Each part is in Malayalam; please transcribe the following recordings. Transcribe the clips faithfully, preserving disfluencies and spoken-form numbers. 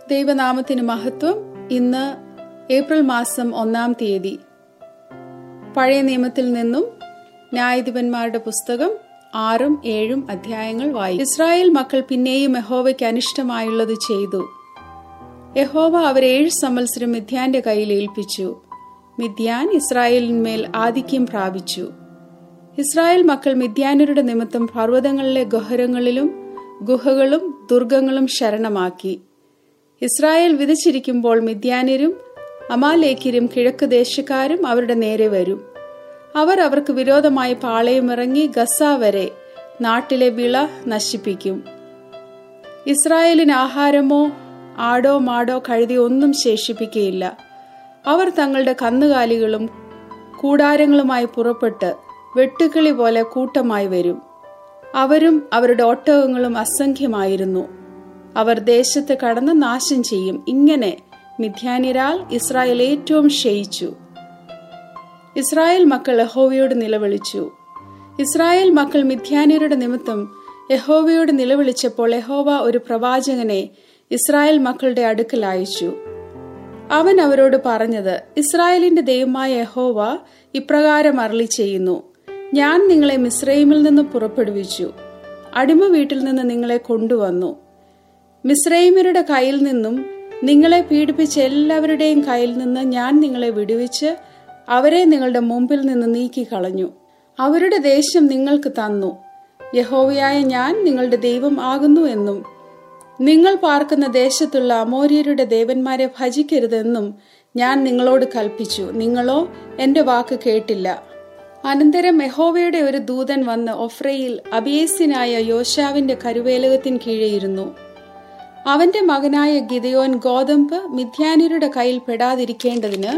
ദൈവനാമത്തിന് മഹത്വം. ഇന്ന് ഏപ്രിൽ മാസം ഒന്നാം തീയതി. പഴയ നിയമത്തിൽ നിന്നും ന്യായാധിപന്മാരുടെ പുസ്തകം ആറും ഏഴും അധ്യായങ്ങൾ വായിക്കും. ഇസ്രായേൽ മക്കൾ പിന്നെയും യഹോവയ്ക്ക് അനിഷ്ടമായുള്ളത് ചെയ്തു. യഹോവ അവരെ ഏഴ് സംവത്സരം മിദ്യാന്റെ കയ്യിൽ ഏൽപ്പിച്ചു. മിദ്യാൻ ഇസ്രായേലിന്മേൽ ആധിക്യം പ്രാപിച്ചു. ഇസ്രായേൽ മക്കൾ മിദ്യാനരുടെ നിമിത്തം പർവ്വതങ്ങളിലെ ഗഹരങ്ങളിലും ഗുഹകളും ദുർഗങ്ങളും ശരണമാക്കി. ഇസ്രായേൽ വിതച്ചിരിക്കുമ്പോൾ മിദ്യാന്യരും അമാലേക്യരും കിഴക്ക് ദേശക്കാരും അവരുടെ നേരെ വരും. അവർ അവർക്ക് വിരോധമായി പാളയമിറങ്ങി ഗസ വരെ നാട്ടിലെ വിള നശിപ്പിക്കും. ഇസ്രായേലിന് ആഹാരമോ ആടോ മാടോ കഴുതിയോ ഒന്നും ശേഷിപ്പിക്കുകയില്ല. അവർ തങ്ങളുടെ കന്നുകാലികളും കൂടാരങ്ങളുമായി പുറപ്പെട്ട് വെട്ടുക്കിളി പോലെ കൂട്ടമായി വരും. അവരും അവരുടെ ഒട്ടകങ്ങളും അസംഖ്യമായിരുന്നു. അവർ ദേശത്ത് കടന്ന് നാശം ചെയ്യും. ഇങ്ങനെ മിദ്യാന്യരാൽ ഇസ്രായേൽ ഏറ്റവും ക്ഷയിച്ചു. ഇസ്രായേൽ മക്കൾ യഹോവയോട് നിലവിളിച്ചു. ഇസ്രായേൽ മക്കൾ മിദ്യാന്യരുടെ നിമിത്തം യഹോവയോട് നിലവിളിച്ചപ്പോൾ യഹോവ ഒരു പ്രവാചകനെ ഇസ്രായേൽ മക്കളുടെ അടുക്കൽ അയച്ചു. അവൻ അവരോട് പറഞ്ഞത്, ഇസ്രായേലിന്റെ ദൈവമായ യഹോവ ഇപ്രകാരം അരുളി ചെയ്യുന്നു: ഞാൻ നിങ്ങളെ മിസ്രയീമിൽ നിന്ന് പുറപ്പെടുവിച്ചു, അടിമ വീട്ടിൽ നിന്ന് നിങ്ങളെ കൊണ്ടുവന്നു. മിസ്രയീമ്യരുടെ കയ്യിൽ നിന്നും നിങ്ങളെ പീഡിപ്പിച്ച എല്ലാവരുടെയും കയ്യിൽ നിന്ന് ഞാൻ നിങ്ങളെ വിടുവിച്ച് അവരെ നിങ്ങളുടെ മുമ്പിൽ നിന്ന് നീക്കിക്കളഞ്ഞു. അവരുടെ ദേശം നിങ്ങൾക്ക് തന്നു. യഹോവയായ ഞാൻ നിങ്ങളുടെ ദൈവം ആകുന്നു എന്നും നിങ്ങൾ പാർക്കുന്ന ദേശത്തുള്ള അമോര്യരുടെ ദേവന്മാരെ ഭജിക്കരുതെന്നും ഞാൻ നിങ്ങളോട് കൽപ്പിച്ചു. നിങ്ങളോ എന്റെ വാക്ക് കേട്ടില്ല. അനന്തരം യഹോവയുടെ ഒരു ദൂതൻ വന്ന് ഒഫ്രയിൽ അബിയേസ്യനായ യോശാവിന്റെ കരുവേലകത്തിന് കീഴെയിരുന്നു. അവന്റെ മകനായ ഗിദെയോൻ ഗോതമ്പ് മിദ്യാന്യരുടെ കയ്യിൽ പെടാതിരിക്കേണ്ടതിന്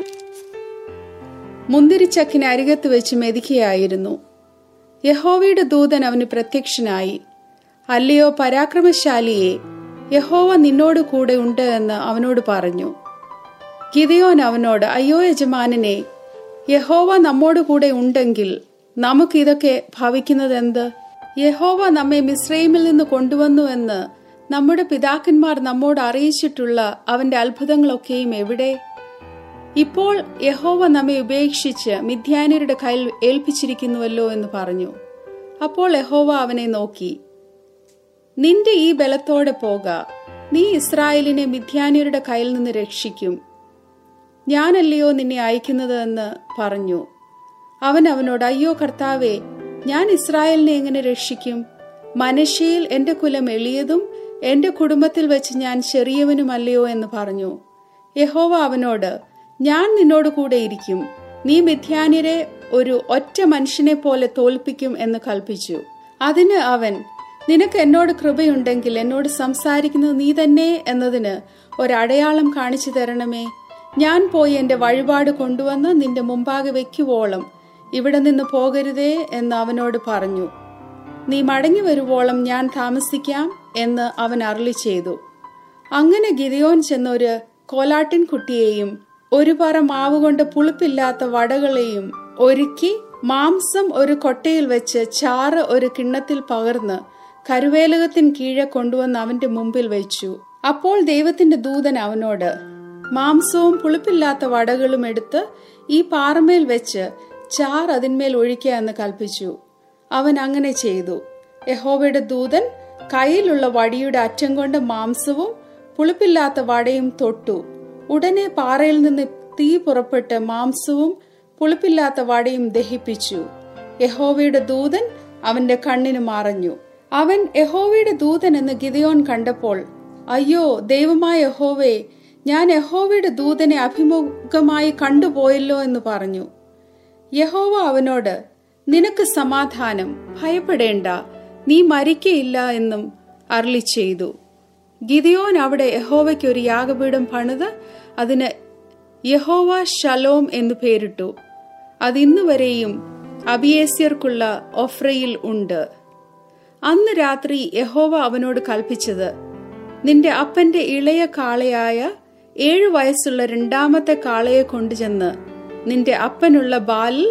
മുന്തിരിച്ചക്കിന് അരികത്ത് വെച്ച് മെതിക്കുകയായിരുന്നു. യഹോവയുടെ ദൂതൻ അവന് പ്രത്യക്ഷനായി. അല്ലയോ പരാക്രമശാലിയെ, യഹോവ നിന്നോട് കൂടെ ഉണ്ട് എന്ന് അവനോട് പറഞ്ഞു. ഗിദെയോൻ അവനോട്, അയ്യോ യജമാനനെ, യഹോവ നമ്മോട് കൂടെ ഉണ്ടെങ്കിൽ നമുക്കിതൊക്കെ ഭവിക്കുന്നതെന്ത്? യഹോവ നമ്മെ മിസ്രയീമിൽ നിന്ന് കൊണ്ടുവന്നുവെന്ന് നമ്മുടെ പിതാക്കന്മാർ നമ്മോട് അറിയിച്ചിട്ടുള്ള അവന്റെ അത്ഭുതങ്ങളൊക്കെയും എവിടെ? ഇപ്പോൾ യഹോവ നമ്മെ ഉപേക്ഷിച്ച് മിദ്യാന്യരുടെ കയ്യിൽ ഏൽപ്പിച്ചിരിക്കുന്നുവല്ലോ എന്ന് പറഞ്ഞു. അപ്പോൾ യഹോവ അവനെ നോക്കി, നിന്റെ ഈ ബലത്തോടെ പോക, നീ ഇസ്രായേലിനെ മിദ്യാന്യരുടെ കയ്യിൽ നിന്ന് രക്ഷിക്കും. ഞാനല്ലയോ നിന്നെ അയക്കുന്നത് എന്ന് പറഞ്ഞു. അവൻ അവനോട്, അയ്യോ കർത്താവേ, ഞാൻ ഇസ്രായേലിനെ എങ്ങനെ രക്ഷിക്കും? മനശ്ശെയിൽ എന്റെ കുലം എളിയതും എന്റെ കുടുംബത്തിൽ വെച്ച് ഞാൻ ചെറിയവനുമല്ലയോ എന്ന് പറഞ്ഞു. യഹോവ അവനോട്, ഞാൻ നിന്നോട് കൂടെ ഇരിക്കും. നീ മിദ്യാന്യരെ ഒരു ഒറ്റ മനുഷ്യനെ പോലെ തോൽപ്പിക്കും എന്ന് കൽപ്പിച്ചു. അതിന് അവൻ, നിനക്ക് എന്നോട് കൃപയുണ്ടെങ്കിൽ എന്നോട് സംസാരിക്കുന്നത് നീ തന്നെ എന്നതിന് ഒരടയാളം കാണിച്ചു തരണമേ. ഞാൻ പോയി എന്റെ വഴിപാട് കൊണ്ടുവന്ന് നിന്റെ മുമ്പാകെ വെക്കുവോളം ഇവിടെ നിന്ന് പോകരുതേ എന്ന് അവനോട് പറഞ്ഞു. നീ മടങ്ങി വരുവോളം ഞാൻ താമസിക്കാം എന്ന് അവൻ അരുളി ചെയ്തു. അങ്ങനെ ഗിദെയോൻ ചെന്നൊരു കോലാട്ടിൻ കുട്ടിയെയും ഒരു പറ മാവ് കൊണ്ട് പുളിപ്പില്ലാത്ത വടകളെയും ഒരുക്കി മാംസം ഒരു കൊട്ടയിൽ വെച്ച് ചാറ് ഒരു കിണ്ണത്തിൽ പകർന്ന് കരുവേലകത്തിന് കീഴെ കൊണ്ടുവന്ന് അവന്റെ മുമ്പിൽ വെച്ചു. അപ്പോൾ ദൈവത്തിന്റെ ദൂതൻ അവനോട്, മാംസവും പുളിപ്പില്ലാത്ത വടകളും എടുത്ത് ഈ പാറമേൽ വെച്ച് ചാർ അതിന്മേൽ ഒഴിക്കുക എന്ന് കൽപ്പിച്ചു. അവൻ അങ്ങനെ ചെയ്തു. യഹോവയുടെ ദൂതൻ കയ്യിലുള്ള വടിയുടെ അറ്റം കൊണ്ട് മാംസവും പുളിപ്പില്ലാത്ത വടയും തൊട്ടു. ഉടനെ പാറയിൽ നിന്ന് തീ പുറപ്പെട്ട് മാംസവും പുളിപ്പില്ലാത്ത വടയും ദഹിപ്പിച്ചു. യഹോവയുടെ ദൂതൻ അവന്റെ കണ്ണിന് മറഞ്ഞു. അവൻ യഹോവയുടെ ദൂതൻ എന്ന് ഗിദെയോൻ കണ്ടപ്പോൾ, അയ്യോ ദൈവമായ യഹോവേ, ഞാൻ യഹോവയുടെ ദൂതനെ അഭിമുഖമായി കണ്ടുപോയല്ലോ എന്ന് പറഞ്ഞു. യഹോവ അവനോട്, നിനക്ക് സമാധാനം, ഭയപ്പെടേണ്ട, നീ മരിക്കയില്ല എന്നും അരുളി ചെയ്തു. ഗിദെയോൻ അവിടെ യഹോവയ്ക്ക് ഒരു യാഗപീഠം പണിത് അതിന് യഹോവ ശലോം എന്നു പേരിട്ടു. അത് ഇന്നുവരെയും അബിയേസ്യർക്കുള്ള ഒഫ്രയിൽ ഉണ്ട്. അന്ന് രാത്രി യഹോവ അവനോട് കൽപ്പിച്ചത്, നിന്റെ അപ്പന്റെ ഇളയ കാളയായ ഏഴു വയസ്സുള്ള രണ്ടാമത്തെ കാളയെ കൊണ്ടുചെന്ന് നിന്റെ അപ്പനുള്ള ബാലിൽ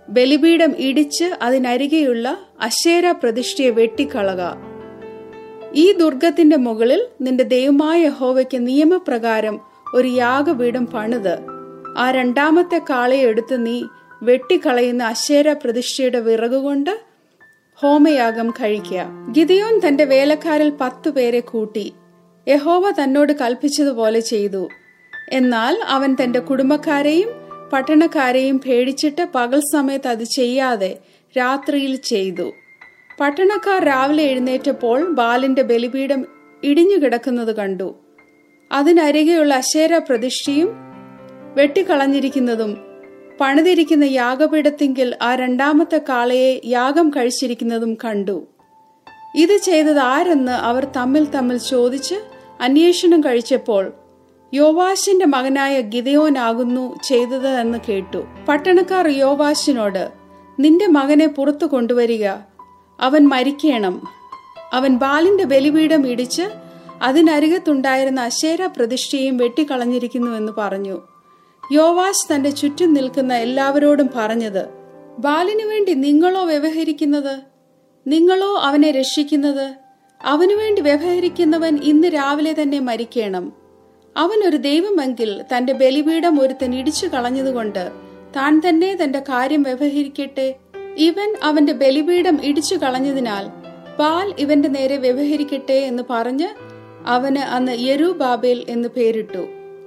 ബലിപീഠം ഇടിച്ച് അതിനരികെയുള്ള അശേര പ്രതിഷ്ഠയെ വെട്ടിക്കളക. ഈ ദുർഗത്തിന്റെ മുകളിൽ നിന്റെ ദൈവമായ യഹോവയ്ക്ക് നിയമപ്രകാരം ഒരു യാഗപീഠം പണിത് ആ രണ്ടാമത്തെ കാളയെ എടുത്ത് നീ വെട്ടിക്കളയുന്ന അശേര പ്രതിഷ്ഠയുടെ വിറകുകൊണ്ട് ഹോമയാഗം കഴിക്കുക. ഗിദെയോൻ തന്റെ വേലക്കാരിൽ പത്തു പേരെ കൂട്ടി യഹോവ തന്നോട് കൽപ്പിച്ചതുപോലെ ചെയ്തു. എന്നാൽ അവൻ തന്റെ കുടുംബക്കാരെയും പട്ടണക്കാരെയും പേടിച്ചിട്ട് പകൽ സമയത്ത് അത് ചെയ്യാതെ രാത്രിയിൽ ചെയ്തു. പട്ടണക്കാർ രാവിലെ എഴുന്നേറ്റപ്പോൾ ബാലിന്റെ ബലിപീഠം ഇടിഞ്ഞു കിടക്കുന്നത് കണ്ടു. അതിനരികെയുള്ള അശേര പ്രതിഷ്ഠയും വെട്ടിക്കളഞ്ഞിരിക്കുന്നതും പണിതിരിക്കുന്ന യാഗപീഠത്തിങ്കിൽ ആ രണ്ടാമത്തെ കാളയെ യാഗം കഴിച്ചിരിക്കുന്നതും കണ്ടു. ഇത് ചെയ്തത് ആരെന്ന് അവർ തമ്മിൽ തമ്മിൽ ചോദിച്ച് അന്വേഷണം കഴിച്ചപ്പോൾ യോവാശിന്റെ മകനായ ഗിദെയോൻ ആകുന്നു ചെയ്തത് എന്ന് കേട്ടു. പട്ടണക്കാർ യോവാശിനോട്, നിന്റെ മകനെ പുറത്തു കൊണ്ടുവരിക, അവൻ മരിക്കണം. അവൻ ബാലിന്റെ ബലിപീഠം ഇടിച്ച് അതിനരികത്തുണ്ടായിരുന്ന അശേര പ്രതിഷ്ഠയും വെട്ടിക്കളഞ്ഞിരിക്കുന്നുവെന്ന് പറഞ്ഞു. യോവാശ് തന്റെ ചുറ്റും നിൽക്കുന്ന എല്ലാവരോടും പറഞ്ഞത്, ബാലിനു വേണ്ടി നിങ്ങളോ വ്യവഹരിക്കുന്നത്? നിങ്ങളോ അവനെ രക്ഷിക്കുന്നത്? അവനുവേണ്ടി വ്യവഹരിക്കുന്നവൻ ഇന്ന് രാവിലെ തന്നെ മരിക്കണം. അവൻ ഒരു ദൈവമെങ്കിൽ തന്റെ ബലിപീഠം ഒരുത്തൻ ഇടിച്ചു കളഞ്ഞതുകൊണ്ട് താൻ തന്നെ തന്റെ കാര്യം വ്യവഹരിക്കട്ടെ. ഇവൻ അവന്റെ ബലിപീഠം ഇടിച്ചു കളഞ്ഞതിനാൽ ബാൽ ഇവന്റെ നേരെ വ്യവഹരിക്കട്ടെ എന്ന് പറഞ്ഞ് അവന് അന്ന് യെരുബാബേൽ എന്ന് പേരിട്ടു.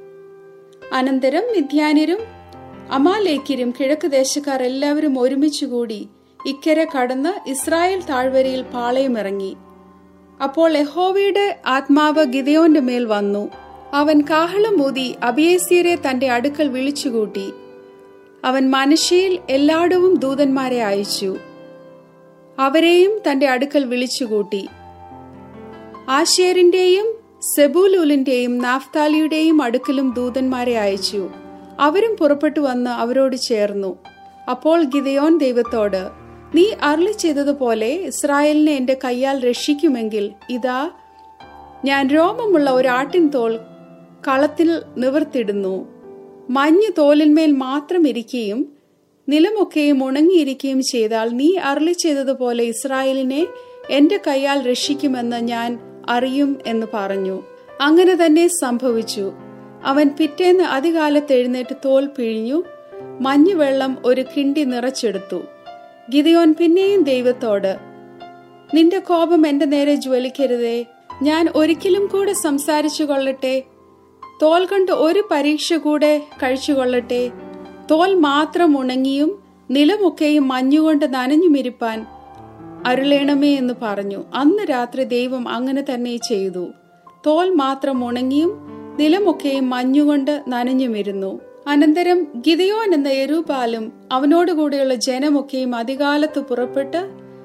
അനന്തരം മിദ്യാന്യരും അമാലേക്യരും കിഴക്ക് ദേശക്കാർ എല്ലാവരും ഒരുമിച്ചുകൂടി ഇക്കരെ കടന്ന് ഇസ്രായേൽ താഴ്വരയിൽ പാളയമിറങ്ങി. അപ്പോൾ യഹോവയുടെ ആത്മാവ് ഗിദെയോന്റെ മേൽ വന്നു. അവൻ കാഹളം ഊതി അബിയേസ്യരെ തന്റെ അടുക്കൽ വിളിച്ചുകൂട്ടി. അവൻ മനശ്ശെയിൽ എല്ലായിടവും ദൂതന്മാരെ അയച്ചു. അവരെയും തന്റെ അടുക്കൽ വിളിച്ചുകൂട്ടി. ആശേരിന്റെയും സെബൂലൂലിന്റെയും നാഫ്താലിയുടെയും അടുക്കലും ദൂതന്മാരെ അയച്ചു. അവരും പുറപ്പെട്ടു വന്ന് അവരോട് ചേർന്നു. അപ്പോൾ ഗിദെയോൻ ദൈവത്തോട്, നീ അരുളി ചെയ്തതുപോലെ ഇസ്രായേലിനെ എന്റെ കയ്യാൽ രക്ഷിക്കുമെങ്കിൽ ഇതാ ഞാൻ രോമമുള്ള ഒരു ആട്ടിൻ തോൽ കളത്തിൽ നിവർത്തിടുന്നു. മഞ്ഞ് തോലിന്മേൽ മാത്രം ഇരിക്കുകയും നിലമൊക്കെയും ഉണങ്ങിയിരിക്കുകയും ചെയ്താൽ നീ അരുളി ചെയ്തതുപോലെ ഇസ്രായേലിനെ എന്റെ കയ്യാൽ രക്ഷിക്കുമെന്ന് ഞാൻ അറിയും എന്ന് പറഞ്ഞു. അങ്ങനെ തന്നെ സംഭവിച്ചു. അവൻ പിറ്റേന്ന് അതികാലത്ത് എഴുന്നേറ്റ് തോൽ പിഴിഞ്ഞു മഞ്ഞുവെള്ളം ഒരു കിണ്ടി നിറച്ചെടുത്തു. ഗിദെയോൻ പിന്നെയും ദൈവത്തോട്, നിന്റെ കോപം എന്റെ നേരെ ജ്വലിക്കരുതേ, ഞാൻ ഒരിക്കലും കൂടെ സംസാരിച്ചു കൊള്ളട്ടെ. തോൽ കൊണ്ട് ഒരു പരീക്ഷ കൂടെ കഴിച്ചുകൊള്ളട്ടെ. തോൽ മാത്രം ഉണങ്ങിയും നിലമൊക്കെയും മഞ്ഞുകൊണ്ട് നനഞ്ഞുമിരിപ്പാൻ അരുളേണമേ എന്ന് പറഞ്ഞു. അന്ന് രാത്രി ദൈവം അങ്ങനെ തന്നെ ചെയ്തു. തോൽ മാത്രം ഉണങ്ങിയും നിലമൊക്കെയും മഞ്ഞുകൊണ്ട് നനഞ്ഞുമിരുന്നു. അനന്തരം ഗിദെയോൻ എന്ന യെരുബാലും അവനോടുകൂടെയുള്ള ജനമൊക്കെയും അതികാലത്ത് പുറപ്പെട്ട്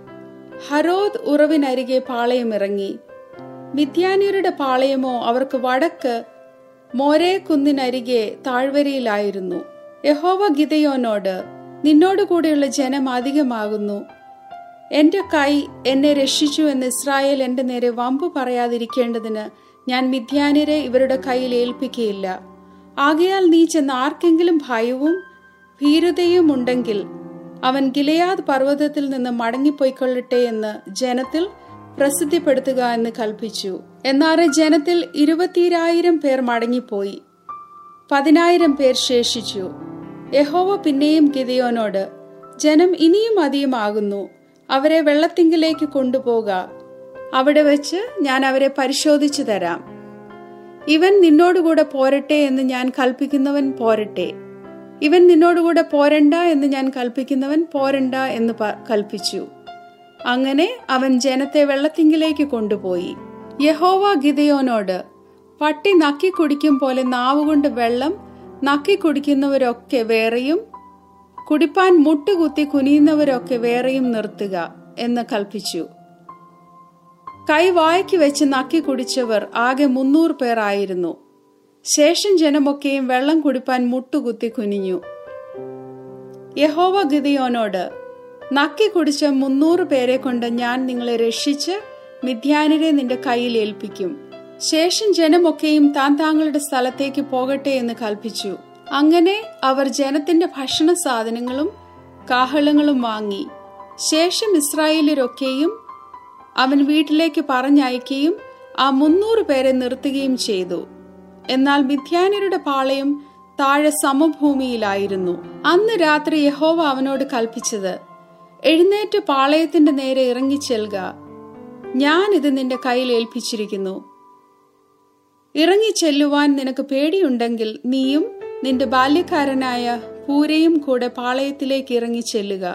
ഹരോദ് ഉറവിനരികെ പാളയമിറങ്ങി. മിദ്യാന്യരുടെ പാളയമോ അവർക്ക് വടക്ക് മോരേ കുന്നിനരികെ താഴ്വരയിലായിരുന്നു. യഹോവ ഗിദെയോനോട്, നിന്നോടുകൂടെയുള്ള ജനം അധികമാകുന്നു. എന്റെ കൈ എന്നെ രക്ഷിച്ചു എന്ന് ഇസ്രായേൽ എന്റെ നേരെ വമ്പു പറയാതിരിക്കേണ്ടതിന് ഞാൻ മിദ്യാന്യരെ ഇവരുടെ കയ്യിൽ ഏൽപ്പിക്കുകയില്ല. ആകയാൽ നീ ചെന്ന് ആർക്കെങ്കിലും ഭയവും ഭീരുതയും ഉണ്ടെങ്കിൽ അവൻ ഗിലെയാദ് പർവ്വതത്തിൽ നിന്ന് മടങ്ങിപ്പോയിക്കൊള്ളട്ടെ എന്ന് ജനത്തിൽ പ്രസിദ്ധിപ്പെടുത്തുക എന്ന് കൽപ്പിച്ചു. എന്നാൽ ജനത്തിൽ ഇരുപത്തിരായിരം പേർ മടങ്ങിപ്പോയി, പതിനായിരം പേർ ശേഷിച്ചു. യഹോവ പിന്നെയും ഗിദെയോനോട്, ജനം ഇനിയും അധികമാകുന്നു, അവരെ വെള്ളത്തിങ്കിലേക്ക് കൊണ്ടുപോക. അവിടെ വെച്ച് ഞാൻ അവരെ പരിശോധിച്ചു തരാം. ഇവൻ നിന്നോടുകൂടെ പോരട്ടെ എന്ന് ഞാൻ കൽപ്പിക്കുന്നവൻ പോരട്ടെ, ഇവൻ നിന്നോടുകൂടെ പോരണ്ട എന്ന് ഞാൻ കൽപ്പിക്കുന്നവൻ പോരണ്ട എന്ന് കൽപ്പിച്ചു. അങ്ങനെ അവൻ ജനത്തെ വെള്ളത്തിങ്കിലേക്ക് കൊണ്ടുപോയി. യഹോവ ഗിദെയോനോട്, പട്ടി നക്കി കുടിക്കും പോലെ നാവുകൊണ്ട് വെള്ളം നക്കി കുടിക്കുന്നവരൊക്കെ വേറെയും കുടിപ്പാൻ മുട്ടുകുത്തി കുനിയുന്നവരൊക്കെ വേറെയും നിർത്തുക എന്ന് കൽപ്പിച്ചു. കൈ വായ്ക്ക് വെച്ച് നക്കി കുടിച്ചവർ ആകെ മുന്നൂറ് പേർ ആയിരുന്നു. ശേഷം ജനമൊക്കെയും വെള്ളം കുടിപ്പാൻ മുട്ടുകുത്തി കുനിഞ്ഞു. യഹോവ ഗിദെയോനോട്, നക്കി കുടിച്ച മുന്നൂറ് പേരെ കൊണ്ട് ഞാൻ നിങ്ങളെ രക്ഷിച്ച് മിദ്യാന്യരെ നിന്റെ കയ്യിൽ ഏൽപ്പിക്കും. ശേഷം ജനമൊക്കെയും താൻ താങ്കളുടെ സ്ഥലത്തേക്ക് പോകട്ടെ എന്ന് കൽപ്പിച്ചു. അങ്ങനെ അവർ ജനത്തിന്റെ ഭക്ഷണ സാധനങ്ങളും കാഹളങ്ങളും വാങ്ങി. ശേഷം ഇസ്രായേലരൊക്കെയും അവൻ വീട്ടിലേക്ക് പറഞ്ഞയക്കുകയും ആ മുന്നൂറ് പേരെ നിർത്തുകയും ചെയ്തു. എന്നാൽ മിദ്യാന്യരുടെ പാളയം താഴെ സമഭൂമിയിലായിരുന്നു. അന്ന് രാത്രി യഹോവ അവനോട് കൽപ്പിച്ചത്, എഴുന്നേറ്റ് പാളയത്തിന്റെ നേരെ ഇറങ്ങിച്ചെൽക, ഞാൻ ഇത് നിന്റെ കയ്യിൽ ഏൽപ്പിച്ചിരിക്കുന്നു. ഇറങ്ങിച്ചെല്ലുവാൻ നിനക്ക് പേടിയുണ്ടെങ്കിൽ നീയും നിന്റെ ബാല്യക്കാരനായ പൂരയും കൂടെ പാളയത്തിലേക്ക് ഇറങ്ങിച്ചെല്ലുക.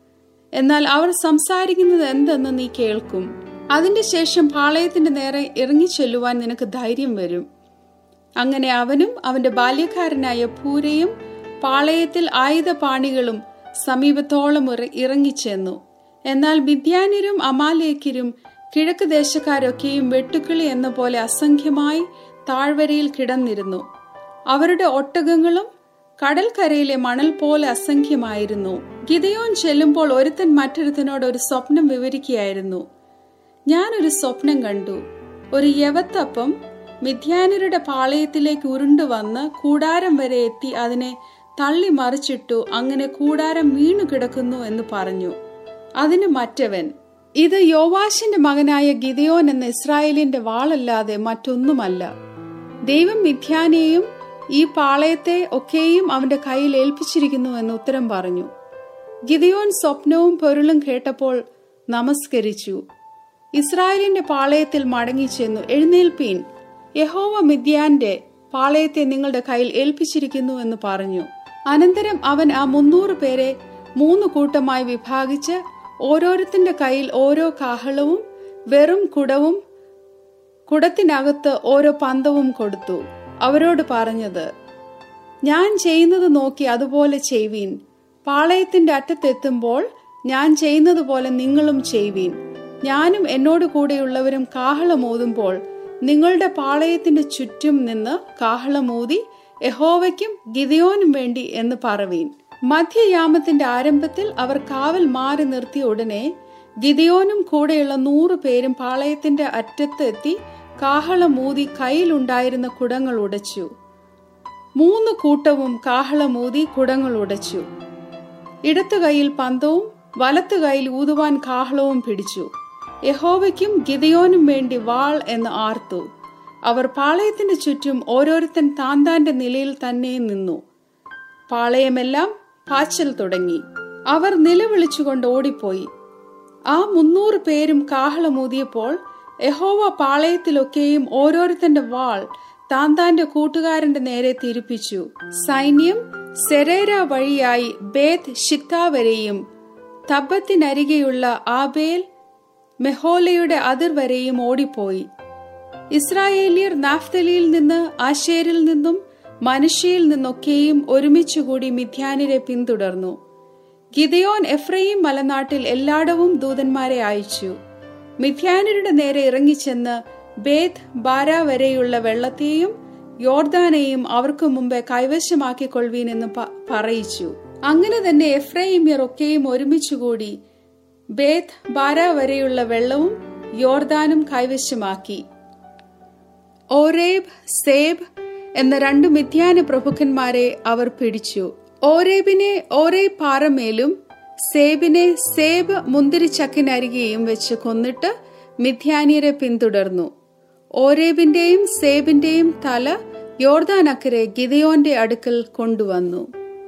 എന്നാൽ അവർ സംസാരിക്കുന്നത് എന്തെന്ന് നീ കേൾക്കും. അതിന്റെ ശേഷം പാളയത്തിന്റെ നേരെ ഇറങ്ങിച്ചെല്ലുവാൻ നിനക്ക് ധൈര്യം വരും. അങ്ങനെ അവനും അവന്റെ ബാല്യക്കാരനായ പൂരയും പാളയത്തിൽ ആയുധപാണികളും സമീപത്തോളം ഇറങ്ങിച്ചെന്നു. എന്നാൽ മിദ്യാന്യരും അമാലേക്യരും കിഴക്ക് ദേശക്കാരൊക്കെയും വെട്ടുക്കിളി എന്ന പോലെ അസംഖ്യമായി താഴ്വരയിൽ കിടന്നിരുന്നു. അവരുടെ ഒട്ടകങ്ങളും കടൽക്കരയിലെ മണൽ പോലെ അസംഖ്യമായിരുന്നു. ഗിദെയോൻ ചെല്ലുമ്പോൾ ഒരുത്തൻ മറ്റൊരുത്തനോട് ഒരു സ്വപ്നം വിവരിക്കുകയായിരുന്നു. ഞാനൊരു സ്വപ്നം കണ്ടു. ഒരു യവത്തപ്പം മിദ്യാന്യരുടെ പാളയത്തിലേക്ക് ഉരുണ്ടുവന്ന് കൂടാരം വരെ എത്തി അതിനെ തള്ളി മറിച്ചിട്ടു. അങ്ങനെ കൂടാരം വീണു കിടക്കുന്നു എന്ന് പറഞ്ഞു. അതിന് മറ്റവൻ, ഇത് യോവാശിന്റെ മകനായ ഗിദെയോൻ എന്ന ഇസ്രായേലിന്റെ വാളല്ലാതെ മറ്റൊന്നുമല്ല. ദൈവം മിദ്യാനെയും ഈ പാളയത്തെ ഒക്കെയും അവന്റെ കയ്യിൽ ഏൽപ്പിച്ചിരിക്കുന്നു എന്ന് ഉത്തരം പറഞ്ഞു. ഗിദെയോൻ സ്വപ്നവും പൊരുളും കേട്ടപ്പോൾ നമസ്കരിച്ചു. ഇസ്രായേലിന്റെ പാളയത്തിൽ മടങ്ങിച്ചെന്നു, എഴുന്നേൽപ്പീൻ, യഹോവ മിദ്യാന്റെ പാളയത്തെ നിങ്ങളുടെ കയ്യിൽ ഏൽപ്പിച്ചിരിക്കുന്നു എന്ന് പറഞ്ഞു. അനന്തരം അവൻ ആ മുന്നൂറ് പേരെ മൂന്ന് കൂട്ടമായി വിഭാഗിച്ച് ഓരോരുത്തന്റെ കയ്യിൽ ഓരോ കാഹളവും വെറും കുടവും കുടത്തിനകത്ത് ഓരോ പന്തവും കൊടുത്തു. അവരോട് പറഞ്ഞത്, ഞാൻ ചെയ്യുന്നത് നോക്കി അതുപോലെ ചെയ്വീൻ. പാളയത്തിന്റെ അറ്റത്തെത്തുമ്പോൾ ഞാൻ ചെയ്യുന്നത് പോലെ നിങ്ങളും ചെയ്വീൻ. ഞാനും എന്നോട് കൂടെയുള്ളവരും കാഹളമൂതുമ്പോൾ നിങ്ങളുടെ പാളയത്തിന്റെ ചുറ്റും നിന്ന് കാഹളമൂതി യഹോവയ്ക്കും ഗിദെയോനും വേണ്ടി എന്ന് പറവീൻ. മധ്യയാമത്തിന്റെ ആരംഭത്തിൽ അവർ കാവൽ മാറി നിർത്തിയ ഉടനെ ഗിദെയോനും കൂടെയുള്ള നൂറ് പേരും പാളയത്തിന്റെ അറ്റത്ത് എത്തി കാഹളമൂതി കയ്യിലുണ്ടായിരുന്ന കുടങ്ങൾ ഉടച്ചു. മൂന്ന് കൂട്ടവും കാഹളമൂതി കുടങ്ങൾ ഉടച്ചു. ഇടത്തു കൈയിൽ പന്തവും വലത്തു കൈയിൽ ഊതുവാൻ കാഹളവും പിടിച്ചു. യഹോവയ്ക്കും ഗിദെയോനും വേണ്ടി വാൾ എന്ന് ആർത്തു. അവർ പാളയത്തിന്റെ ചുറ്റും ഓരോരുത്തൻ താൻ താന്റെ നിലയിൽ തന്നെ നിന്നു. പാളയമെല്ലാം പാച്ചൽ തുടങ്ങി. അവർ നിലവിളിച്ചുകൊണ്ട് ഓടിപ്പോയി. ആ മുന്നൂറ് പേരും കാഹളമൂതിയപ്പോൾ യഹോവ പാളയത്തിലൊക്കെയും ഓരോരുത്തന്റെ വാൾ താൻ താന്റെ കൂട്ടുകാരന്റെ നേരെ തിരിപ്പിച്ചു. സൈന്യം സെരേര വഴിയായി ബേത്ത് ഷിത്ത വരെയും തബ്ബത്തിനരികെയുള്ള ആബേൽ മെഹോലയുടെ അതിർ വരെയും ഓടിപ്പോയി. ഇസ്രായേലിയർ നാഫ്തലിയിൽ നിന്ന് ആശേരിൽ നിന്നും മനശ്ശെയിൽ നിന്നൊക്കെയും ഒരുമിച്ചുകൂടി മിദ്യാന്യരെ പിന്തുടർന്നു. ഗിദെയോൻ എഫ്രയീം മലനാട്ടിൽ എല്ലായിടവും ദൂതന്മാരെ അയച്ചു. മിദ്യാന്യരുടെ നേരെ ഇറങ്ങിച്ചെന്ന് ബേത്ത് ബാര വരെയുള്ള വെള്ളത്തെയും യോർദാനെയും അവർക്ക് മുമ്പേ കൈവശമാക്കിക്കൊള്ളുവീൻ എന്ന് പറയിച്ചു. അങ്ങനെ തന്നെ എഫ്രയീമ്യർ ഒക്കെയും ഒരുമിച്ചുകൂടി ബേത്ത് ബാര വരെയുള്ള വെള്ളവും യോർദാനും കൈവശമാക്കി. ഓരേബ് സേബ് എന്ന രണ്ടു മിദ്യാന പ്രഭുക്കന്മാരെ അവർ പിടിച്ചു. ഓരേബിനെ ഓരേബ് പാറമേലും സേബിനെ സേബ് മുന്തിരിച്ചക്കിനരികെയും വെച്ച് കൊന്നിട്ട് മിദ്യാന്യരെ പിന്തുടർന്നു. ഓരേബിന്റെയും സേബിന്റെയും തല യോർദാനക്കരെ ഗിദെയോന്റെ അടുക്കൽ കൊണ്ടുവന്നു.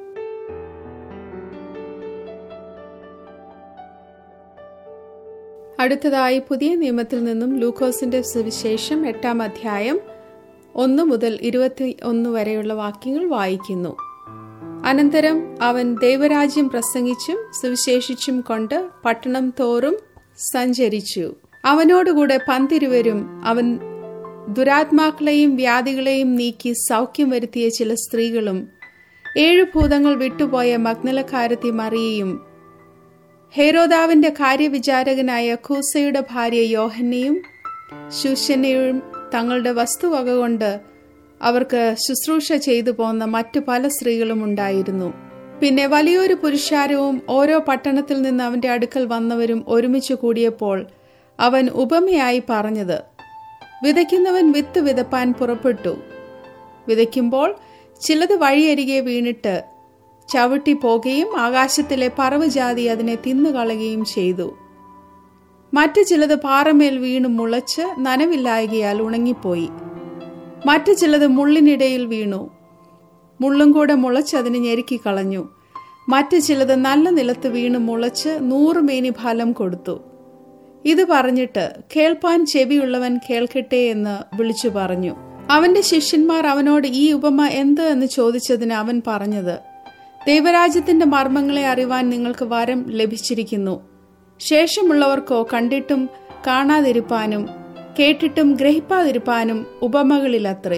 അടുത്തതായി പുതിയ നിയമത്തിൽ നിന്നും ലൂക്കോസിന്റെ സുവിശേഷം എട്ടാം അധ്യായം ഒന്ന് മുതൽ ഇരുപത്തി ഒന്ന് വരെയുള്ള വാക്യങ്ങൾ വായിക്കുന്നു. അനന്തരം അവൻ ദൈവരാജ്യം പ്രസംഗിച്ചും സുവിശേഷിച്ചും കൊണ്ട് പട്ടണം തോറും സഞ്ചരിച്ചു. അവനോടുകൂടെ പന്തിരുവരും അവൻ ദുരാത്മാക്കളെയും വ്യാധികളെയും നീക്കി സൗഖ്യം വരുത്തിയ ചില സ്ത്രീകളും ഏഴു ഭൂതങ്ങൾ വിട്ടുപോയ മഗ്ദലക്കാരത്തി മറിയയും ഹെരോദാവിന്റെ കാര്യവിചാരകനായ കൂസയുടെ ഭാര്യ യോഹന്നയും ശൂശന്നയും തങ്ങളുടെ വസ്തുവക കൊണ്ട് അവർക്ക് ശുശ്രൂഷ ചെയ്തു പോന്ന മറ്റു പല സ്ത്രീകളും ഉണ്ടായിരുന്നു. പിന്നെ വലിയൊരു പുരുഷാരവും ഓരോ പട്ടണത്തിൽ നിന്ന് അവന്റെ അടുക്കൽ വന്നവരും ഒരുമിച്ച് കൂടിയപ്പോൾ അവൻ ഉപമയായി പറഞ്ഞത്, വിതയ്ക്കുന്നവൻ വിത്ത് വിതപ്പാൻ പുറപ്പെട്ടു. വിതയ്ക്കുമ്പോൾ ചിലത് വഴിയരികെ വീണിട്ട് ചവിട്ടി പോകുകയും ആകാശത്തിലെ പറവജാതി അതിനെ തിന്നുകളയുകയും ചെയ്തു. മറ്റു ചിലത് പാറമേൽ വീണു മുളച്ച് നനവില്ലായകയാൽ ഉണങ്ങിപ്പോയി. മറ്റു ചിലത് മുള്ളിനിടയിൽ വീണു, മുള്ളും കൂടെ മുളച്ച് അതിനെ ഞെരുക്കി കളഞ്ഞു. മറ്റു ചിലത് നല്ല നിലത്ത് വീണു മുളച്ച് നൂറുമേനി ഫലം കൊടുത്തു. ഇത് പറഞ്ഞിട്ട് കേൾപ്പാൻ ചെവിയുള്ളവൻ കേൾക്കട്ടെ എന്ന് വിളിച്ചു പറഞ്ഞു. അവന്റെ ശിഷ്യന്മാർ അവനോട് ഈ ഉപമ എന്ത് എന്ന് ചോദിച്ചതിന് അവൻ പറഞ്ഞത്, ദൈവരാജ്യത്തിന്റെ മർമ്മങ്ങളെ അറിവാൻ നിങ്ങൾക്ക് വരം ലഭിച്ചിരിക്കുന്നു. ശേഷമുള്ളവർക്കോ കണ്ടിട്ടും കാണാതിരിപ്പാനും കേട്ടിട്ടും ഗ്രഹിപ്പാതിരിപ്പാനും ഉപമകളിലത്രേ.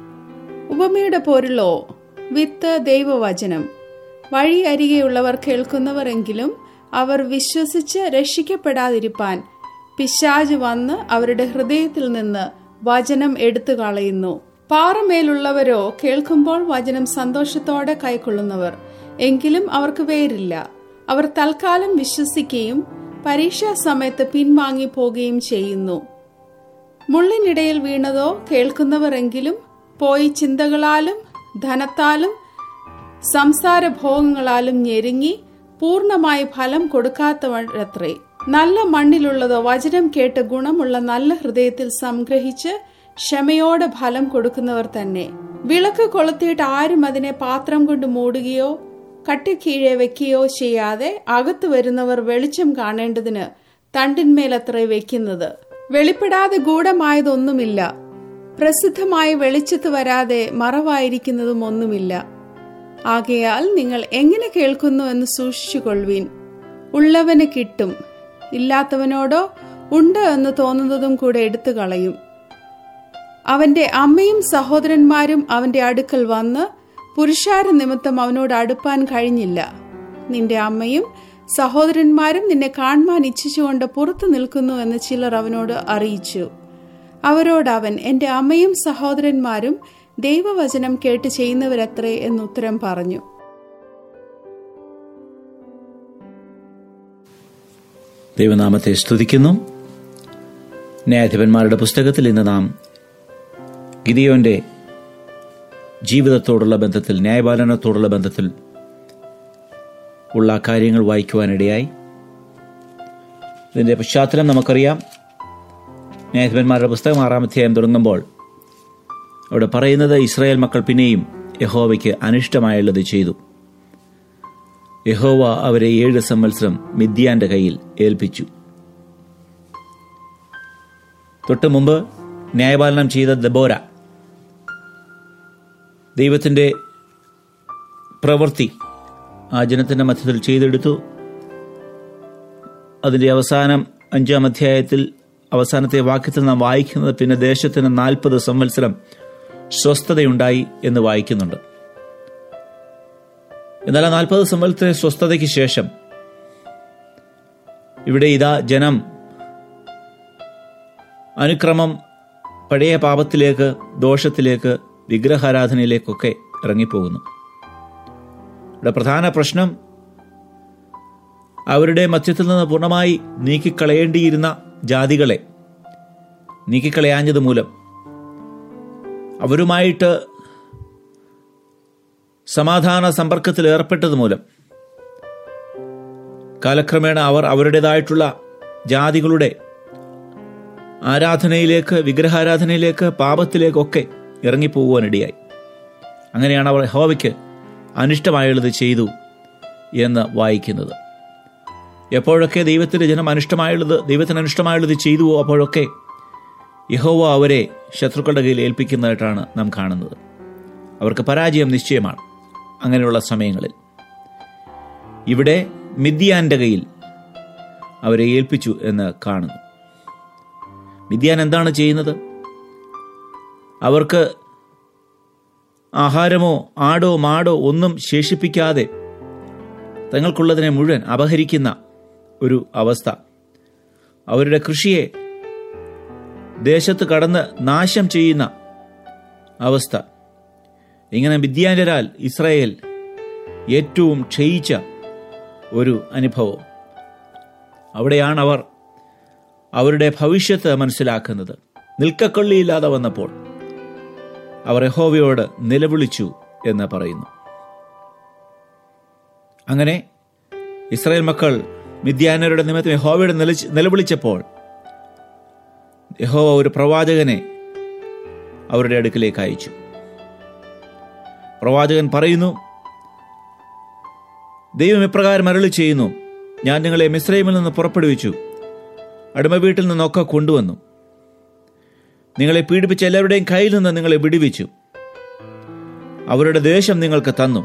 ഉപമയുടെ പൊരുളോ വിത്ത് ദൈവവചനം. വഴി അരികെയുള്ളവർ കേൾക്കുന്നവർ എങ്കിലും അവർ വിശ്വസിച്ച് രക്ഷിക്കപ്പെടാതിരിപ്പാൻ പിശാച് വന്ന് അവരുടെ ഹൃദയത്തിൽ നിന്ന് വചനം എടുത്തു കളയുന്നു. പാറമേലുള്ളവരോ കേൾക്കുമ്പോൾ വചനം സന്തോഷത്തോടെ കൈക്കൊള്ളുന്നവർ, എങ്കിലും അവർക്ക് വേരില്ല. അവർ തൽക്കാലം വിശ്വസിക്കുകയും പരീക്ഷാ സമയത്ത് പിൻവാങ്ങി പോകുകയും ചെയ്യുന്നു. മുള്ളിനിടയിൽ വീണതോ കേൾക്കുന്നവർ എങ്കിലും പോയി ചിന്തകളാലും ധനത്താലും സംസാരഭോഗങ്ങളാലും ഞെരുങ്ങി പൂർണ്ണമായി ഫലം കൊടുക്കാത്തവരത്രേ. നല്ല മണ്ണിലുള്ളതോ വചനം കേട്ട് ഗുണമുള്ള നല്ല ഹൃദയത്തിൽ സംഗ്രഹിച്ച് ക്ഷമയോടെ ഫലം കൊടുക്കുന്നവർ തന്നെ. വിളക്ക് കൊളുത്തിയിട്ട് ആരും അതിനെ പാത്രം കൊണ്ട് മൂടുകയോ കട്ടിക്കീഴെ വെക്കുകയോ ചെയ്യാതെ അകത്തു വരുന്നവർ വെളിച്ചം കാണേണ്ടതിന് തണ്ടിന്മേലത്രേ വെക്കുന്നത്. വെളിപ്പെടാതെ ഗൂഢമായതൊന്നുമില്ല, പ്രസിദ്ധമായ വെളിച്ചത്ത് വരാതെ മറവായിരിക്കുന്നതും ഒന്നുമില്ല. ആകയാൽ നിങ്ങൾ എങ്ങനെ കേൾക്കുന്നു എന്ന് സൂക്ഷിച്ചുകൊള്ളുവീൻ. ഉള്ളവന് കിട്ടും, ഇല്ലാത്തവനോടോ ഉണ്ട് എന്ന് തോന്നുന്നതും കൂടെ എടുത്തു കളയും. അവന്റെ അമ്മയും സഹോദരന്മാരും അവന്റെ അടുക്കൽ വന്ന് പുരുഷാര നിമിത്തം അവനോട് അടുപ്പാൻ കഴിഞ്ഞില്ല. നിന്റെ അമ്മയും സഹോദരന്മാരും നിന്നെ കാണുവാൻ ഇച്ഛിച്ചുകൊണ്ട് പുറത്തു നിൽക്കുന്നു എന്ന് ചിലർ അവനോട് അറിയിച്ചു. അവരോട് അവൻ, എന്റെ അമ്മയും സഹോദരന്മാരും ദൈവവചനം കേട്ട് ചെയ്യുന്നവരത്രേ എന്നുത്തരം പറഞ്ഞു. ദൈവനാമത്തെ സ്തുതിക്കുന്നു. ന്യായാധിപന്മാരുടെ പുസ്തകത്തിൽ ഇന്ന് നാം ഗിദിയോന്റെ ജീവിതത്തോടുള്ള ബന്ധത്തിൽ, ന്യായപാലനത്തോടുള്ള ബന്ധത്തിൽ ഉള്ള കാര്യങ്ങൾ വായിക്കുവാനിടയായി. ഇതിന്റെ പശ്ചാത്തലം നമുക്കറിയാം. ന്യായാധിപന്മാരുടെ പുസ്തകം ആറാം അധ്യായം തുടങ്ങുമ്പോൾ അവിടെ പറയുന്നത്, ഇസ്രായേൽ മക്കൾ പിന്നെയും യഹോവയ്ക്ക് അനിഷ്ടമായുള്ളത് ചെയ്തു. യഹോവ അവരെ ഏഴ് സംവത്സരം മിദ്യാന്റെ കയ്യിൽ ഏൽപ്പിച്ചു. തൊട്ടു മുമ്പ് ന്യായപാലനം ചെയ്ത ദെബോര ദൈവത്തിന്റെ പ്രവൃത്തി ആ ജനത്തിന്റെ മധ്യത്തിൽ ചെയ്തെടുത്തു. അതിന്റെ അവസാനം അഞ്ചാം അധ്യായത്തിൽ അവസാനത്തെ വാക്യത്തിൽ നാം വായിക്കുന്നത്, പിന്നെ ദേശത്തിന് നാൽപ്പത് സംവത്സരം സ്വസ്ഥതയുണ്ടായി എന്ന് വായിക്കുന്നുണ്ട്. എന്നാൽ ആ നാൽപ്പത് സംവത്സര സ്വസ്ഥതയ്ക്ക് ശേഷം ഇവിടെ ഇതാ ജനം അനുക്രമം പഴയ പാപത്തിലേക്ക്, ദോഷത്തിലേക്ക്, വിഗ്രഹാരാധനയിലേക്കൊക്കെ ഇറങ്ങിപ്പോകുന്നു. ഇവിടെ പ്രധാന പ്രശ്നം അവരുടെ മധ്യത്തിൽ നിന്ന് പൂർണ്ണമായി നീക്കിക്കളയേണ്ടിയിരുന്ന ജാതികളെ നീക്കിക്കളയാഞ്ഞത് മൂലം, അവരുമായിട്ട് സമാധാന സമ്പർക്കത്തിൽ ഏർപ്പെട്ടത് മൂലം കാലക്രമേണ അവർ അവരുടേതായിട്ടുള്ള ജാതികളുടെ ആരാധനയിലേക്ക്, വിഗ്രഹാരാധനയിലേക്ക്, പാപത്തിലേക്കൊക്കെ ഇറങ്ങിപ്പോകുവാനിടയായി. അങ്ങനെയാണ് അവർ യഹോവയ്ക്ക് അനിഷ്ടമായുള്ളത് ചെയ്തു എന്ന് വായിക്കുന്നത്. എപ്പോഴൊക്കെ ദൈവത്തിന്റെ ജനം അനിഷ്ടമായുള്ളത് ദൈവത്തിന് അനിഷ്ടമായുള്ളത് ചെയ്തുവോ അപ്പോഴൊക്കെ യഹോവ അവരെ ശത്രുക്കളുടെ കയ്യിൽ ഏൽപ്പിക്കുന്നതായിട്ടാണ് നാം കാണുന്നത്. അവർക്ക് പരാജയം നിശ്ചയമാണ് അങ്ങനെയുള്ള സമയങ്ങളിൽ. ഇവിടെ മിദ്യാന്റെ കയ്യിൽ അവരെ ഏൽപ്പിച്ചു എന്ന് കാണുന്നു. മിദ്യാൻ എന്താണ് ചെയ്യുന്നത്? അവർക്ക് ആഹാരമോ ആടോ മാടോ ഒന്നും ശേഷിപ്പിക്കാതെ തങ്ങൾക്കുള്ളതിനെ മുഴുവൻ അപഹരിക്കുന്ന ഒരു അവസ്ഥ, അവരുടെ കൃഷിയെ ദേശത്ത് കടന്ന് നാശം ചെയ്യുന്ന അവസ്ഥ. ഇങ്ങനെ മിദ്യാന്യരാൽ ഇസ്രായേൽ ഏറ്റവും ക്ഷയിച്ച ഒരു അനുഭവം. അവിടെയാണ് അവർ അവരുടെ ഭവിഷ്യത്ത് മനസ്സിലാക്കുന്നത്. നിൽക്കക്കൊള്ളിയില്ലാതെ വന്നപ്പോൾ അവർ യഹോവയോട് നിലവിളിച്ചു എന്ന് പറയുന്നു. അങ്ങനെ ഇസ്രായേൽ മക്കൾ മിദ്യാന്യരുടെ നിമിത്തം യഹോവയുടെ നിലവിളിച്ചപ്പോൾ യഹോവ ഒരു പ്രവാചകനെ അവരുടെ അടുക്കിലേക്ക് അയച്ചു. പ്രവാചകൻ പറയുന്നു, ദൈവം ഇപ്രകാരം അരുളി ചെയ്യുന്നു, ഞാൻ നിങ്ങളെ മിസ്രയീമിൽ നിന്ന് പുറപ്പെടുവിച്ചു, അടിമ വീട്ടിൽ നിന്നൊക്കെ കൊണ്ടുവന്നു, നിങ്ങളെ പീഡിപ്പിച്ച എല്ലാവരുടെയും കയ്യിൽ നിന്ന് നിങ്ങളെ വിടുവിച്ചു, അവരുടെ ദേശം നിങ്ങൾക്ക് തന്നു.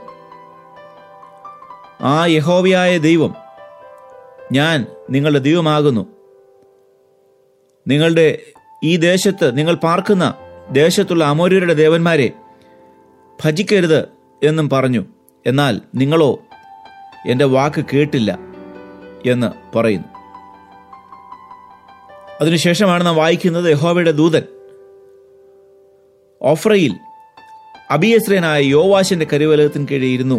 ആ യഹോവയായ ദൈവം ഞാൻ നിങ്ങളുടെ ദൈവമാകുന്നു. നിങ്ങളുടെ ഈ ദേശത്ത്, നിങ്ങൾ പാർക്കുന്ന ദേശത്തുള്ള അമോര്യരുടെ ദേവന്മാരെ ഭജിക്കരുത് എന്നും പറഞ്ഞു. എന്നാൽ നിങ്ങളോ എൻ്റെ വാക്ക് കേട്ടില്ല എന്ന് പറയുന്നു. അതിനുശേഷമാണ് നാം വായിക്കുന്നത്, യഹോവയുടെ ദൂതൻ ഓഫ്രയിൽ അബിയസ്രനായ യോവാശിന്റെ കരുവലകത്തിന് കീഴിൽ ഇരുന്നു.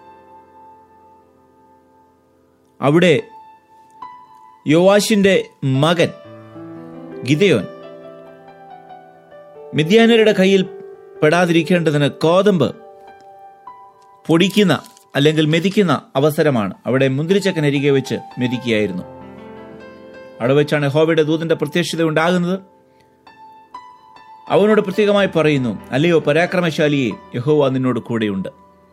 അവിടെ യോവാശിന്റെ മകൻ ഗിദെയോൻ മിദ്യാന്യരുടെ കയ്യിൽ പെടാതിരിക്കേണ്ടതിന് കോതമ്പ് പൊടിക്കുന്ന അല്ലെങ്കിൽ മെതിക്കുന്ന അവസരമാണ്. അവിടെ മുന്തിരിച്ചക്കനരികെ വെച്ച് മെതിക്കുകയായിരുന്നു. അവിടെ വെച്ചാണ് യഹോവയുടെ ദൂതന്റെ പ്രത്യക്ഷത ഉണ്ടാകുന്നത്. അവനോട് പ്രത്യേകമായി പറയുന്നു, അല്ലയോ പരാക്രമശാലിയെ, യഹോവ നിന്നോട് കൂടെയുണ്ട്.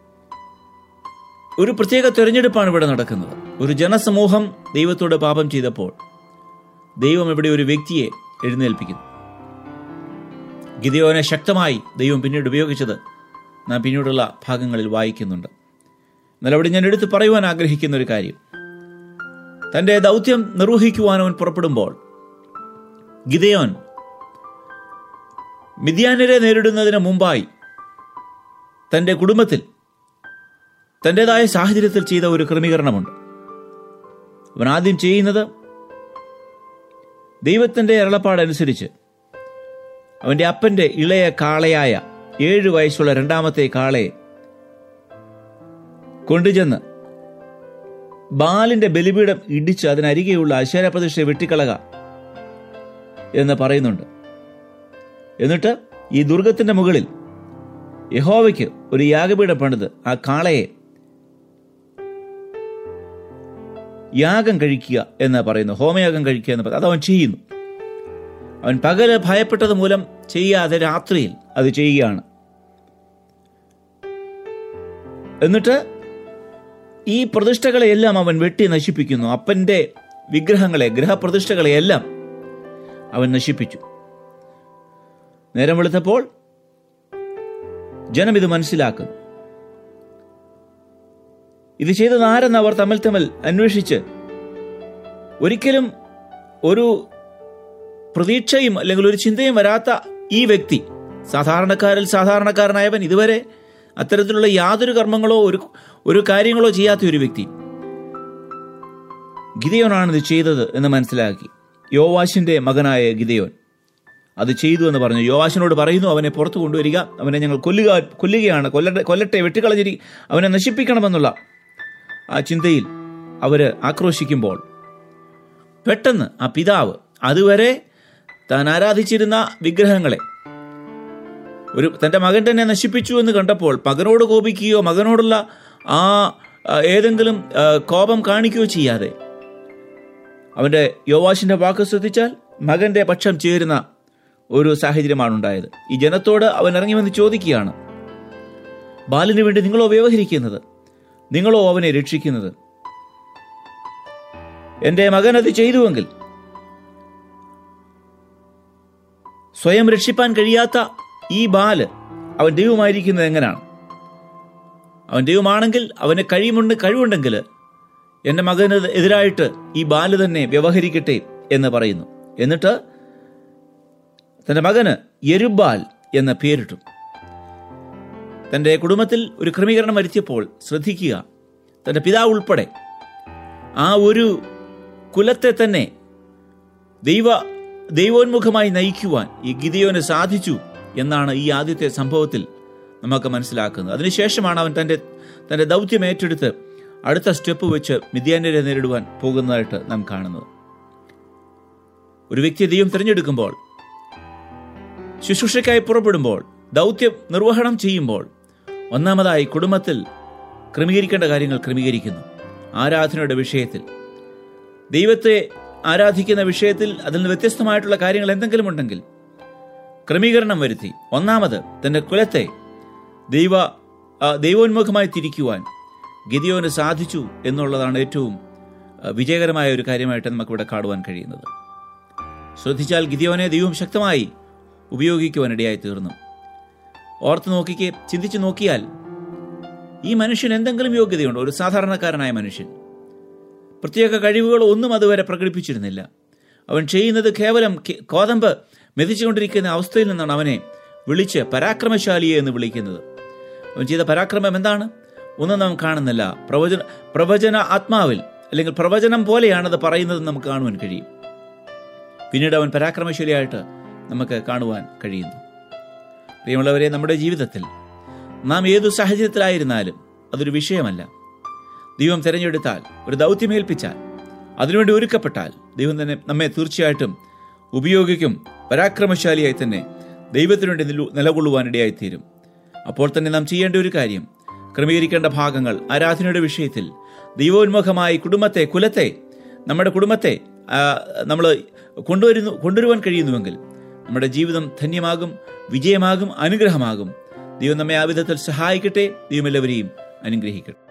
ഒരു പ്രത്യേക തെരഞ്ഞെടുപ്പാണ് ഇവിടെ നടക്കുന്നത്. ഒരു ജനസമൂഹം ദൈവത്തോട് പാപം ചെയ്തപ്പോൾ ദൈവം ഇവിടെ ഒരു വ്യക്തിയെ എഴുന്നേൽപ്പിക്കുന്നു. ഗിദെയോനെ ശക്തമായി ദൈവം പിന്നീട് ഉപയോഗിച്ചത് നാം പിന്നീടുള്ള ഭാഗങ്ങളിൽ വായിക്കുന്നുണ്ട്. എന്നാൽ അവിടെ ഞാൻ എടുത്തു പറയുവാൻ ആഗ്രഹിക്കുന്ന ഒരു കാര്യം, തന്റെ ദൗത്യം നിർവഹിക്കുവാൻ അവൻ പുറപ്പെടുമ്പോൾ ഗിദെയോൻ മിദ്യാന്യരെ നേരിടുന്നതിന് മുമ്പായി തന്റെ കുടുംബത്തിൽ തൻ്റെതായ സാഹചര്യത്തിൽ ചെയ്ത ഒരു ക്രമീകരണമുണ്ട്. അവൻ ആദ്യം ചെയ്യുന്നത്, ദൈവത്തിൻ്റെ അരുളപ്പാടനുസരിച്ച് അവൻ്റെ അപ്പൻ്റെ ഇളയ കാളയായ ഏഴു വയസ്സുള്ള രണ്ടാമത്തെ കാളയെ കൊണ്ടുചെന്ന് ബാലിന്റെ ബലിപീഠം ഇടിച്ച് അതിനരികെയുള്ള അശേര പ്രതിഷ്ഠയെ വെട്ടിക്കളക എന്ന് പറയുന്നുണ്ട്. എന്നിട്ട് ഈ ദുർഗത്തിന്റെ മുകളിൽ യഹോവയ്ക്ക് ഒരു യാഗപീഠം പണിത് ആ കാളയെ യാഗം കഴിക്കുക എന്ന് പറയുന്നു, ഹോമയാഗം കഴിക്കുക എന്ന് പറയുന്നത്. അതവൻ ചെയ്യുന്നു. അവൻ പകല് ഭയപ്പെട്ടത് മൂലം ചെയ്യാതെ രാത്രിയിൽ അത് ചെയ്യുകയാണ്. എന്നിട്ട് ഈ പ്രതിഷ്ഠകളെയെല്ലാം അവൻ വെട്ടി നശിപ്പിക്കുന്നു. അപ്പന്റെ വിഗ്രഹങ്ങളെ, ഗ്രഹപ്രതിഷ്ഠകളെയെല്ലാം അവൻ നശിപ്പിച്ചു. നേരം വെളുത്തപ്പോൾ ജനം ഇത് മനസ്സിലാക്കുന്നു. ഇത് ചെയ്തത് ആരെന്ന് അവർ തമ്മിൽ തമ്മിൽ അന്വേഷിച്ച്, ഒരിക്കലും ഒരു പ്രതീക്ഷയും അല്ലെങ്കിൽ ഒരു ചിന്തയും വരാത്ത ഈ വ്യക്തി, സാധാരണക്കാരിൽ സാധാരണക്കാരനായവൻ, ഇതുവരെ അത്തരത്തിലുള്ള യാതൊരു കർമ്മങ്ങളോ ഒരു ഒരു കാര്യങ്ങളോ ചെയ്യാത്ത ഒരു വ്യക്തി, ഗിദെയോനാണ് ഇത് ചെയ്തത് എന്ന് മനസ്സിലാക്കി. യോവാശിന്റെ മകനായ ഗിദെയോൻ അത് ചെയ്തു എന്ന് പറഞ്ഞു. യോവാശിനോട് പറയുന്നു, അവനെ പുറത്തു കൊണ്ടുവരിക, അവനെ ഞങ്ങൾ കൊല്ലുക കൊല്ലുകയാണ് കൊല്ലട്ടെ കൊല്ലട്ടെ വെട്ടിക്കളഞ്ഞിരി അവനെ നശിപ്പിക്കണമെന്നുള്ള ആ ചിന്തയിൽ അവര് ആക്രോശിക്കുമ്പോൾ പെട്ടെന്ന് ആ പിതാവ് അതുവരെ താൻ ആരാധിച്ചിരുന്ന വിഗ്രഹങ്ങളെ ഒരു തൻ്റെ മകൻ തന്നെ നശിപ്പിച്ചു എന്ന് കണ്ടപ്പോൾ മകനോട് കോപിക്കുകയോ മകനോടുള്ള ആ ഏതെങ്കിലും കോപം കാണിക്കുകയോ ചെയ്യാതെ, അവൻ്റെ യോവാശിന്റെ വാക്ക് ശ്രദ്ധിച്ചാൽ മകന്റെ പക്ഷം ചേരുന്ന ഒരു സാഹചര്യമാണ് ഉണ്ടായത്. ഈ ജനത്തോട് അവൻ ഇറങ്ങി വന്ന് ചോദിക്കുകയാണ്, ബാലിന് വേണ്ടി നിങ്ങളോ വ്യവഹരിക്കുന്നത്, നിങ്ങളോ അവനെ രക്ഷിക്കുന്നത്? എൻ്റെ മകൻ അത് ചെയ്തുവെങ്കിൽ സ്വയം രക്ഷിപ്പാൻ കഴിയാത്ത ഈ ബാല് അവൻ ദൈവമായിരിക്കുന്നത് എങ്ങനെയാണ്? അവൻ ദൈവമാണെങ്കിൽ അവന് കഴിയുമുണ്ട് കഴിവുണ്ടെങ്കിൽ എൻ്റെ മകന് എതിരായിട്ട് ഈ ബാല് തന്നെ വ്യവഹരിക്കട്ടെ എന്ന് പറയുന്നു. എന്നിട്ട് തൻ്റെ മകന് യെരുബ്ബാൽ എന്ന പേരിട്ടു. തൻ്റെ കുടുംബത്തിൽ ഒരു ക്രമീകരണം വരുത്തിയപ്പോൾ ശ്രദ്ധിക്കുക, തൻ്റെ പിതാവ് ഉൾപ്പെടെ ആ ഒരു കുലത്തെ തന്നെ ദൈവ ദൈവോന്മുഖമായി നയിക്കുവാൻ ഈ ഗിദെയോന് സാധിച്ചു എന്നാണ് ഈ ആദ്യത്തെ സംഭവത്തിൽ നമുക്ക് മനസ്സിലാക്കുന്നത്. അതിനുശേഷമാണ് അവൻ തൻ്റെ തൻ്റെ ദൗത്യം ഏറ്റെടുത്ത് അടുത്ത സ്റ്റെപ്പ് വെച്ച് മിദ്യാന്യരെ നേരിടുവാൻ പോകുന്നതായിട്ട് നാം കാണുന്നത്. ഒരു വ്യക്തിയെ ദൈവം തിരഞ്ഞെടുക്കുമ്പോൾ, ശുശ്രൂഷയ്ക്കായി പുറപ്പെടുമ്പോൾ, ദൗത്യം നിർവഹണം ചെയ്യുമ്പോൾ, ഒന്നാമതായി കുടുംബത്തിൽ ക്രമീകരിക്കേണ്ട കാര്യങ്ങൾ ക്രമീകരിക്കുന്നു. ആരാധനയുടെ വിഷയത്തിൽ ദൈവത്തെ ആരാധിക്കുന്ന വിഷയത്തിൽ അതിൽ നിന്ന് വ്യത്യസ്തമായിട്ടുള്ള കാര്യങ്ങൾ എന്തെങ്കിലും ഉണ്ടെങ്കിൽ ക്രമീകരണം വരുത്തി ഒന്നാമത് തൻ്റെ കുലത്തെ ദൈവ ദൈവോന്മുഖമായി തിരിക്കുവാൻ ഗിദിയോന് സാധിച്ചു എന്നുള്ളതാണ് ഏറ്റവും വിജയകരമായ ഒരു കാര്യമായിട്ട് നമുക്കിവിടെ കാണുവാൻ കഴിയുന്നത്. ശ്രദ്ധിച്ചാൽ ഗിദിയോനെ ദൈവം ശക്തമായി ഉപയോഗിക്കുവാനിടയായി തീർന്നു. ഓർത്ത് നോക്കിക്കേ, ചിന്തിച്ചു നോക്കിയാൽ ഈ മനുഷ്യൻ എന്തെങ്കിലും യോഗ്യതയുണ്ടോ? ഒരു സാധാരണക്കാരനായ മനുഷ്യൻ, പ്രത്യേക കഴിവുകളോ ഒന്നും അതുവരെ പ്രകടിപ്പിച്ചിരുന്നില്ല. അവൻ ചെയ്യുന്നത് കേവലം കോതമ്പ് മെതിച്ചുകൊണ്ടിരിക്കുന്ന അവസ്ഥയിൽ നിന്നാണ് അവനെ വിളിച്ച് പരാക്രമശാലിയെ എന്ന് വിളിക്കുന്നത്. അവൻ ചെയ്ത പരാക്രമം എന്താണ്? ഒന്നും നാം കാണുന്നില്ല. പ്രവചന പ്രവചന ആത്മാവിൽ അല്ലെങ്കിൽ പ്രവചനം പോലെയാണത് പറയുന്നത് നമുക്ക് കാണുവാൻ കഴിയും. പിന്നീട് അവൻ പരാക്രമശാലിയായിട്ട് നമുക്ക് കാണുവാൻ കഴിയുന്നു. പ്രിയമുള്ളവരെ, നമ്മുടെ ജീവിതത്തിൽ നാം ഏതു സാഹചര്യത്തിലായിരുന്നാലും അതൊരു വിഷയമല്ല. ദൈവം തിരഞ്ഞെടുത്താൽ, ഒരു ദൗത്യമേൽപ്പിച്ചാൽ, അതിനുവേണ്ടി ഒരുക്കപ്പെട്ടാൽ ദൈവം തന്നെ നമ്മെ തീർച്ചയായിട്ടും ഉപയോഗിക്കും. പരാക്രമശാലിയായി തന്നെ ദൈവത്തിനു വേണ്ടി നിലകൊള്ളുവാനിടയായിത്തീരും. അപ്പോൾ തന്നെ നാം ചെയ്യേണ്ട ഒരു കാര്യം, ക്രമീകരിക്കേണ്ട ഭാഗങ്ങൾ ആരാധനയുടെ വിഷയത്തിൽ ദൈവോന്മുഖമായി കുടുംബത്തെ, കുലത്തെ, നമ്മുടെ കുടുംബത്തെ നമ്മൾ കൊണ്ടുവരുന്നു കൊണ്ടുവരുവാൻ കഴിയുന്നുവെങ്കിൽ നമ്മുടെ ജീവിതം ധന്യമാകും, വിജയമാകും, അനുഗ്രഹമാകും. ദൈവം നമ്മെ ആ വിധത്തിൽ സഹായിക്കട്ടെ. ദൈവം എല്ലാവരെയും അനുഗ്രഹിക്കട്ടെ.